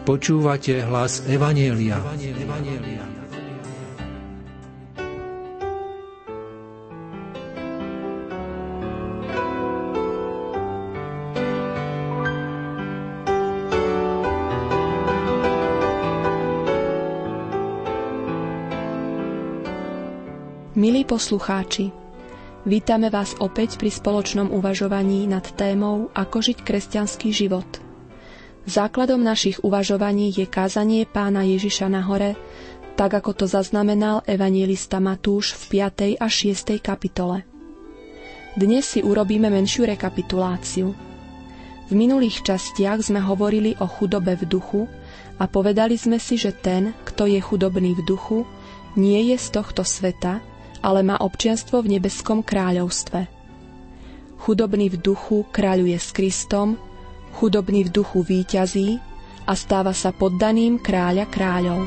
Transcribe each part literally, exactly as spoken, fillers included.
Počúvate hlas Evanjelia. Milí poslucháči, vítame vás opäť pri spoločnom uvažovaní nad témou Ako žiť kresťanský život. Základom našich uvažovaní je kázanie Pána Ježiša na hore, tak ako to zaznamenal evanjelista Matúš v piatej a šiestej kapitole. Dnes si urobíme menšiu rekapituláciu. V minulých častiach sme hovorili o chudobe v duchu a povedali sme si, že ten, kto je chudobný v duchu, nie je z tohto sveta, ale má občianstvo v nebeskom kráľovstve. Chudobný v duchu kráľuje s Kristom, chudobný v duchu víťazí a stáva sa poddaným kráľa kráľov.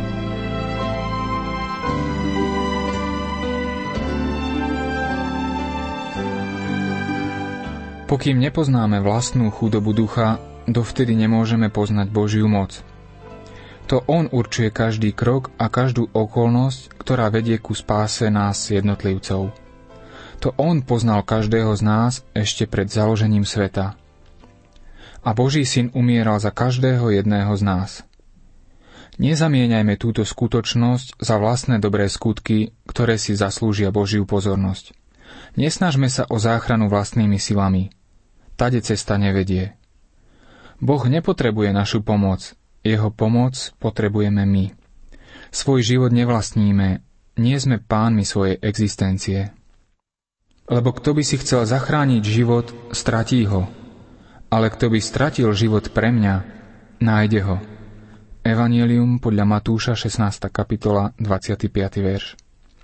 Pokým nepoznáme vlastnú chudobu ducha, dovtedy nemôžeme poznať Božiu moc. To On určuje každý krok a každú okolnosť, ktorá vedie ku spáse nás jednotlivcov. To On poznal každého z nás ešte pred založením sveta. A Boží syn umieral za každého jedného z nás. Nezamieňajme túto skutočnosť za vlastné dobré skutky, ktoré si zaslúžia Božiu pozornosť. Nesnažme sa o záchranu vlastnými silami. Tade cesta nevedie. Boh nepotrebuje našu pomoc, Jeho pomoc potrebujeme my. Svoj život nevlastníme, nie sme pánmi svojej existencie. Lebo kto by si chcel zachrániť život, stratí ho. Ale kto by stratil život pre mňa, nájde ho. Evanjelium podľa Matúša šestnásta kapitola dvadsiaty piaty verš.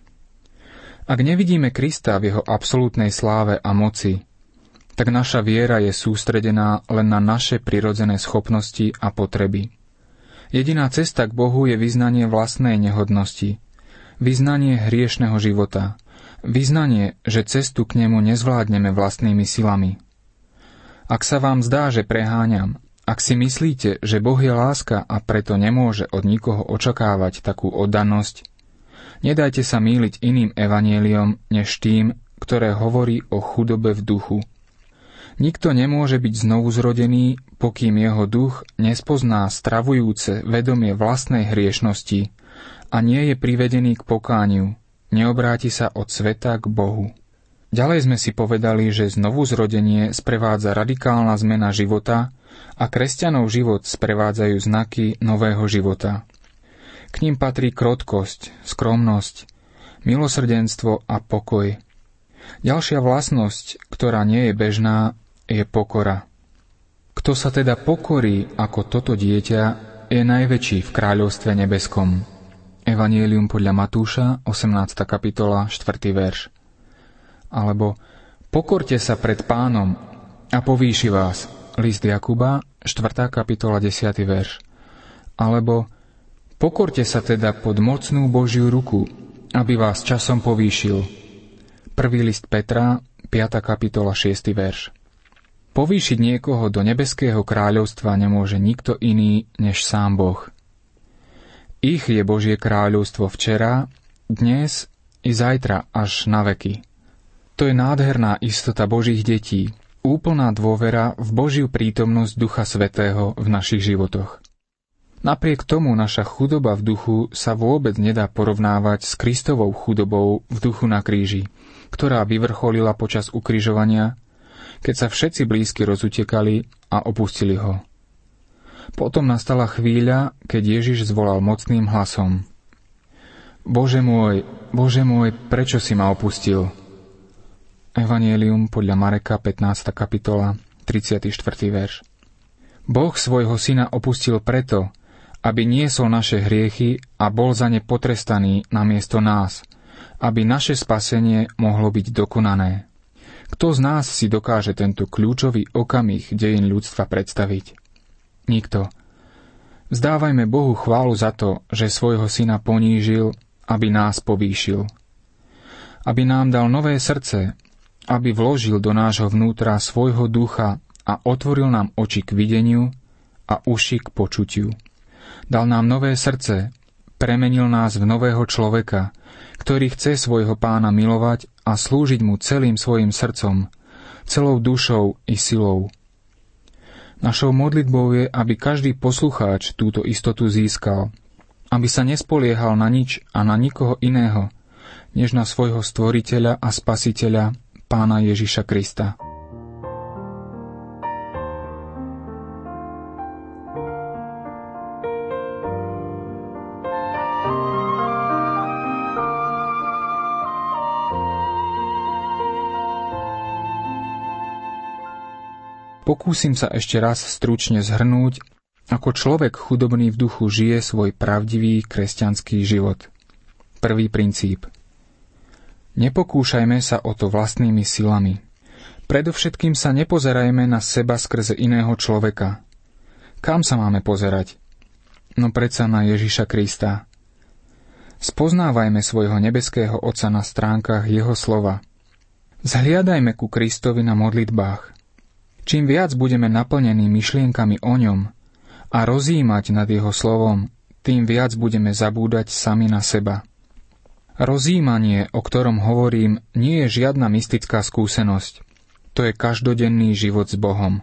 Ak nevidíme Krista v jeho absolútnej sláve a moci, tak naša viera je sústredená len na naše prirodzené schopnosti a potreby. Jediná cesta k Bohu je vyznanie vlastnej nehodnosti, vyznanie hriešneho života, vyznanie, že cestu k nemu nezvládneme vlastnými silami. Ak sa vám zdá, že preháňam, ak si myslíte, že Boh je láska a preto nemôže od nikoho očakávať takú oddanosť, nedajte sa mýliť iným evanjeliom než tým, ktoré hovorí o chudobe v duchu. Nikto nemôže byť znovuzrodený, pokým jeho duch nespozná stravujúce vedomie vlastnej hriešnosti a nie je privedený k pokániu, neobráti sa od sveta k Bohu. Ďalej sme si povedali, že znovuzrodenie sprevádza radikálna zmena života a kresťanov život sprevádzajú znaky nového života. K nim patrí krotkosť, skromnosť, milosrdenstvo a pokoj. Ďalšia vlastnosť, ktorá nie je bežná, je pokora. Kto sa teda pokorí ako toto dieťa, je najväčší v kráľovstve nebeskom. Evanjelium podľa Matúša, osemnásta kapitola, štvrtý verš. Alebo pokorte sa pred Pánom a povýši vás. List Jakuba, štvrtá kapitola, desiaty verš. Alebo pokorte sa teda pod mocnú Božiu ruku, aby vás časom povýšil. Prvý list Petra, piata kapitola, šiesty verš. Povýšiť niekoho do nebeského kráľovstva nemôže nikto iný než sám Boh. Ich je Božie kráľovstvo včera, dnes i zajtra až na veky. To je nádherná istota Božích detí, úplná dôvera v Božiu prítomnosť Ducha Svätého v našich životoch. Napriek tomu naša chudoba v duchu sa vôbec nedá porovnávať s Kristovou chudobou v duchu na kríži, ktorá vyvrcholila počas ukrižovania, keď sa všetci blízky rozutekali a opustili ho. Potom nastala chvíľa, keď Ježiš zvolal mocným hlasom: Bože môj, Bože môj, prečo si ma opustil? Evanjelium podľa Mareka, pätnásta kapitola, tridsiaty štvrtý verš. Boh svojho syna opustil preto, aby niesol naše hriechy a bol za ne potrestaný namiesto nás, aby naše spasenie mohlo byť dokonané. Kto z nás si dokáže tento kľúčový okamih dejín ľudstva predstaviť? Nikto. Vzdávajme Bohu chválu za to, že svojho syna ponížil, aby nás povýšil. Aby nám dal nové srdce, aby vložil do nášho vnútra svojho ducha a otvoril nám oči k videniu a uši k počutiu. Dal nám nové srdce, premenil nás v nového človeka, ktorý chce svojho Pána milovať a slúžiť mu celým svojim srdcom, celou dušou i silou. Našou modlitbou je, aby každý poslucháč túto istotu získal, aby sa nespoliehal na nič a na nikoho iného, než na svojho stvoriteľa a spasiteľa, Pána Ježiša Krista. Pokúsim sa ešte raz stručne zhrnúť, ako človek chudobný v duchu žije svoj pravdivý kresťanský život. Prvý princíp. Nepokúšajme sa o to vlastnými silami. Predovšetkým sa nepozerajme na seba skrze iného človeka. Kam sa máme pozerať? No predsa na Ježiša Krista. Spoznávajme svojho nebeského Otca na stránkach Jeho slova. Zhliadajme ku Kristovi na modlitbách. Čím viac budeme naplnení myšlienkami o ňom a rozjímať nad jeho slovom, tým viac budeme zabúdať sami na seba. Rozjímanie, o ktorom hovorím, nie je žiadna mystická skúsenosť. To je každodenný život s Bohom.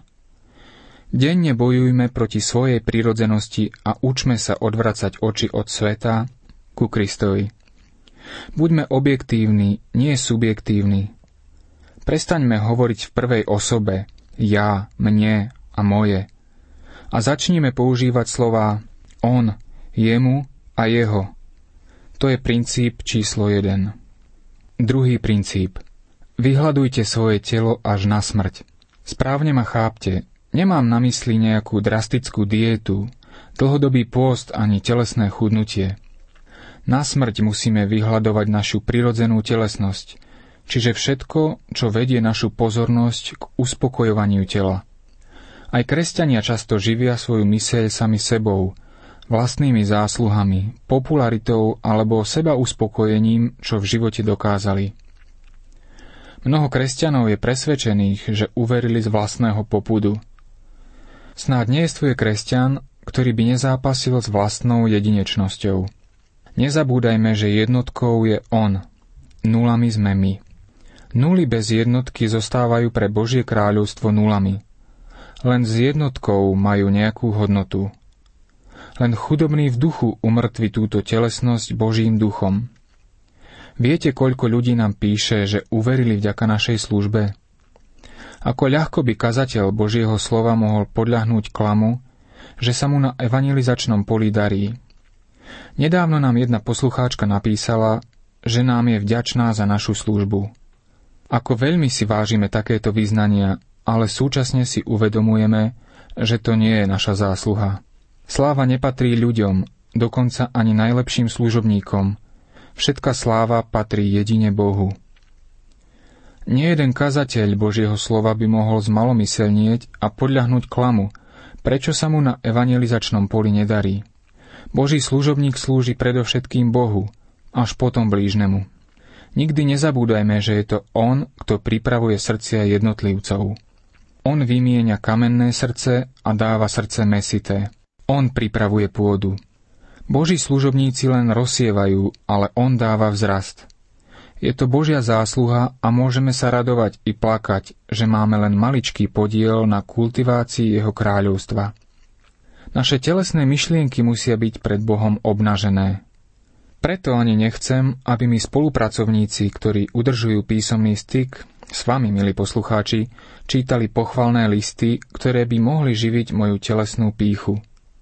Denne bojujme proti svojej prirodzenosti a učme sa odvracať oči od sveta ku Kristovi. Buďme objektívni, nie subjektívni. Prestaňme hovoriť v prvej osobe, ja, mne a moje. A začnime používať slová on, jemu a jeho. To je princíp číslo jeden. Druhý princíp. Vyhľadujte svoje telo až na smrť. Správne ma chápte, nemám na mysli nejakú drastickú diétu, dlhodobý pôst ani telesné chudnutie. Na smrť musíme vyhľadovať našu prirodzenú telesnosť, čiže všetko, čo vedie našu pozornosť k uspokojovaniu tela. Aj kresťania často živia svoju myseľ sami sebou, vlastnými zásluhami, popularitou alebo seba uspokojením, čo v živote dokázali. Mnoho kresťanov je presvedčených, že uverili z vlastného popudu. Snáď nejestvuje kresťan, ktorý by nezápasil s vlastnou jedinečnosťou. Nezabúdajme, že jednotkou je on, nulami sme my. Nuly bez jednotky zostávajú pre Božie kráľovstvo nulami. Len s jednotkou majú nejakú hodnotu. Len chudobný v duchu umrtví túto telesnosť Božím duchom. Viete, koľko ľudí nám píše, že uverili vďaka našej službe? Ako ľahko by kazateľ Božieho slova mohol podľahnúť klamu, že sa mu na evangelizačnom poli darí. Nedávno nám jedna poslucháčka napísala, že nám je vďačná za našu službu. Ako veľmi si vážime takéto vyznania, ale súčasne si uvedomujeme, že to nie je naša zásluha. Sláva nepatrí ľuďom, dokonca ani najlepším služobníkom. Všetka sláva patrí jedine Bohu. Nie jeden kazateľ Božieho slova by mohol zmalomyselnieť a podľahnúť klamu, prečo sa mu na evangelizačnom poli nedarí. Boží služobník slúži predovšetkým Bohu, až potom blížnemu. Nikdy nezabúdajme, že je to on, kto pripravuje srdcia jednotlivcov. On vymieňa kamenné srdce a dáva srdce mäsité. On pripravuje pôdu. Boží služobníci len rozsievajú, ale on dáva vzrast. Je to Božia zásluha a môžeme sa radovať i plakať, že máme len maličký podiel na kultivácii jeho kráľovstva. Naše telesné myšlienky musia byť pred Bohom obnažené. Preto ani nechcem, aby mi spolupracovníci, ktorí udržujú písomný styk s vami, milí poslucháči, čítali pochvalné listy, ktoré by mohli živiť moju telesnú pýchu.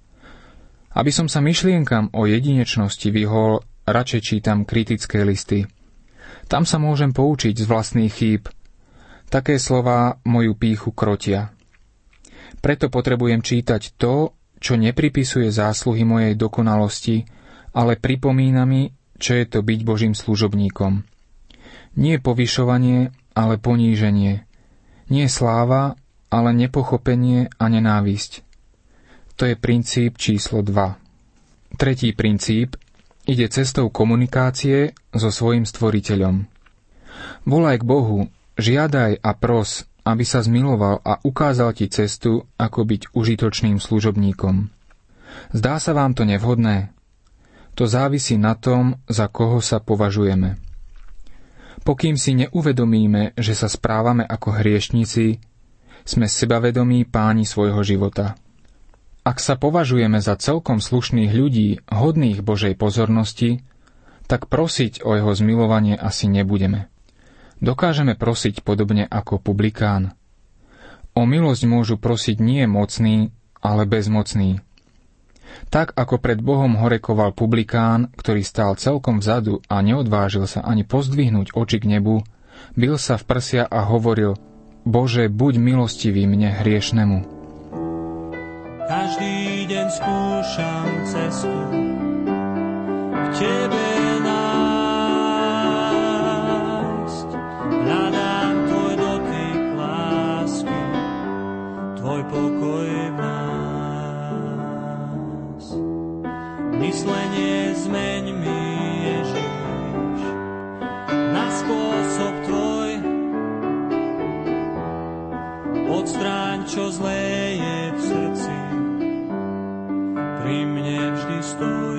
Aby som sa myšlienkam o jedinečnosti vyhol, radšej čítam kritické listy. Tam sa môžem poučiť z vlastných chýb. Také slová moju pýchu krotia. Preto potrebujem čítať to, čo nepripisuje zásluhy mojej dokonalosti, ale pripomína mi, čo je to byť Božím služobníkom. Nie povyšovanie, ale poníženie. Nie sláva, ale nepochopenie a nenávisť. To je princíp číslo dva. Tretí princíp ide cestou komunikácie so svojím stvoriteľom. Volaj k Bohu, žiadaj a pros, aby sa zmiloval a ukázal ti cestu, ako byť užitočným služobníkom. Zdá sa vám to nevhodné? To závisí na tom, za koho sa považujeme. Pokým si neuvedomíme, že sa správame ako hriešnici, sme sebavedomí páni svojho života. Ak sa považujeme za celkom slušných ľudí, hodných Božej pozornosti, tak prosiť o jeho zmilovanie asi nebudeme. Dokážeme prosiť podobne ako publikán. O milosť môžu prosiť nie mocní, ale bezmocní. Tak ako pred Bohom horekoval publikán, ktorý stál celkom vzadu a neodvážil sa ani pozdvihnúť oči k nebu, bil sa v prsia a hovoril: Bože, buď milostivý mne hriešnemu. Každý deň skúšam cestu k Tebe nájsť. Hľadám Tvoj dotyk lásky, Tvoj pokoj v nás. Myslenie zmeň mi, Ježiš, na spôsob Tvoj. Odstráň, čo zlé je v srdci, pri mne vždy stoj.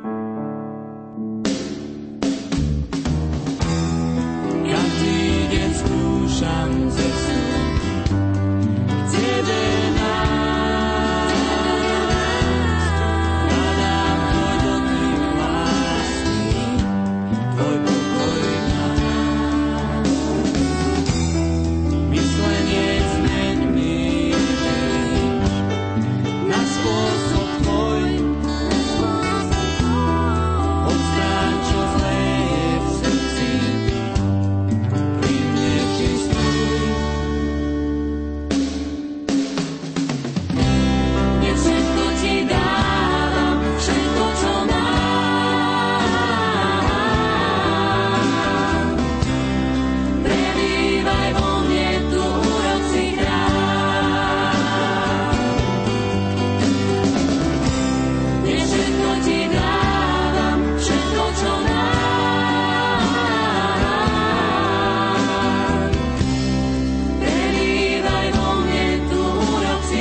Každý deň skúšam cestu k Tebe nájsť. Hľadám Tvoj dotyk lásky, Tvoj pokoj v nás. Myslenie zmeň mi, Ježiš, na spôsob Tvoj. Odstráň, čo zlé je v srdci, pri mne vždy stoj. Ja všetko Ti dávam, všetko, čo mám. Prebývaj vo mne, tu urob si chrám. Ja všetko Ti dávam, všetko, čo mám. Prebývaj vo mne, tu urob si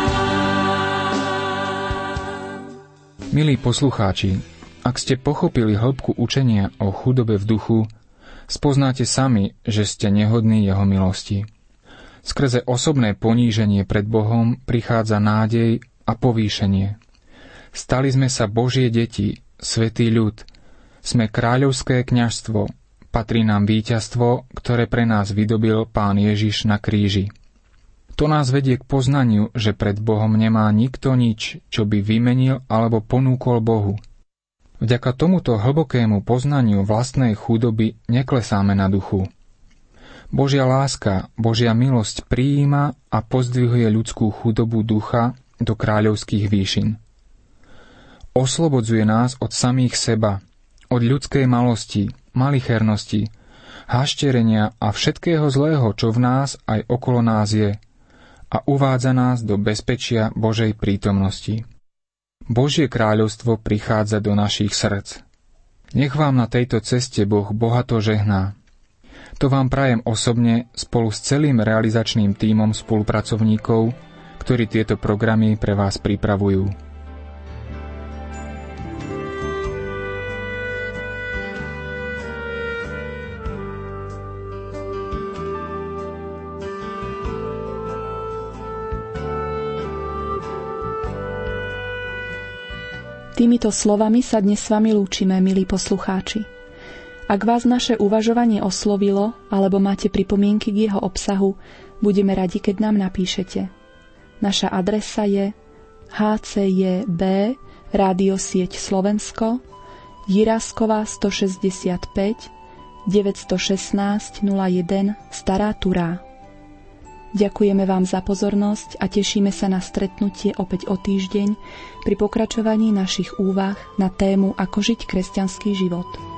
chrám. Milí poslucháči, ak ste pochopili hĺbku učenia o chudobe v duchu, spoznáte sami, že ste nehodní jeho milosti. Skrze osobné poníženie pred Bohom prichádza nádej a povýšenie. Stali sme sa Božie deti, svätý ľud. Sme kráľovské kňazstvo, patrí nám víťazstvo, ktoré pre nás vydobil Pán Ježiš na kríži. To nás vedie k poznaniu, že pred Bohom nemá nikto nič, čo by vymenil alebo ponúkol Bohu. Vďaka tomuto hlbokému poznaniu vlastnej chudoby neklesáme na duchu. Božia láska, Božia milosť prijíma a pozdvihuje ľudskú chudobu ducha do kráľovských výšin. Oslobodzuje nás od samých seba, od ľudskej malosti, malichernosti, hašterenia a všetkého zlého, čo v nás aj okolo nás je, a uvádza nás do bezpečia Božej prítomnosti. Božie kráľovstvo prichádza do našich srdc. Nech vám na tejto ceste Boh bohato žehná. To vám prajem osobne spolu s celým realizačným tímom spolupracovníkov, ktorí tieto programy pre vás pripravujú. Týmito slovami sa dnes s vami lúčime, milí poslucháči. Ak vás naše uvažovanie oslovilo, alebo máte pripomienky k jeho obsahu, budeme radi, keď nám napíšete. Naša adresa je há cé jé bé Rádiosieť Slovensko, Jiráskova stošesťdesiatpäť, deväťstošestnásť nula jeden Stará Turá. Ďakujeme vám za pozornosť a tešíme sa na stretnutie opäť o týždeň pri pokračovaní našich úvah na tému Ako žiť kresťanský život.